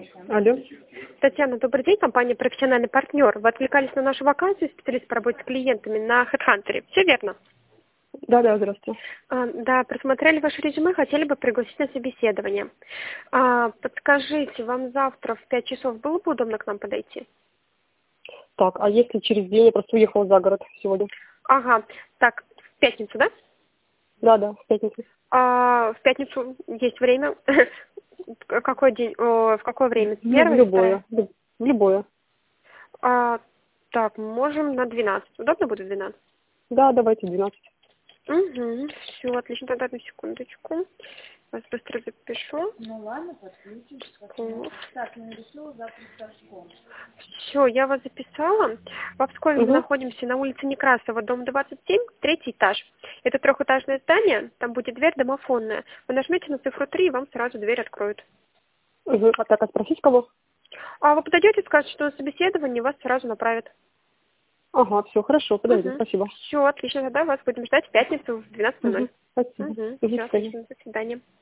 Алло. Татьяна, добрый день, компания «Профессиональный партнер». Вы откликались на нашу вакансию специалист по работе с клиентами на HeadHunter. Все верно? Да, здравствуйте. Да, просмотрели ваше резюме, хотели бы пригласить на собеседование. Подскажите, вам завтра в 5 часов было бы удобно к нам подойти? Так, а если через день я просто уехала за город сегодня? Ага, так, в пятницу, да? Да, в пятницу. В пятницу есть время. Какой день? В какое время? В Первое или второе? любое. В любое. Так, можем на 12. Удобно будет 12? Да, давайте 12. Угу, все, отлично, тогда одну секундочку. Вас быстро запишу. Ну ладно, подключимся. Так, не решила завтра со школы. Все, я вас записала. В Пскове мы Угу. находимся на улице Некрасова, дом 27, третий этаж. Это трехэтажное здание, там будет дверь домофонная. Вы нажмете на цифру 3, и вам сразу дверь откроют. Угу. А так, а спросить кого? А вы подойдете, скажете, что на собеседование вас сразу направят. Ага, все, хорошо, подойду, спасибо. Все, отлично, тогда вас будем ждать в пятницу в 12:00. Угу. Спасибо. Все, До свидания. отлично, до свидания.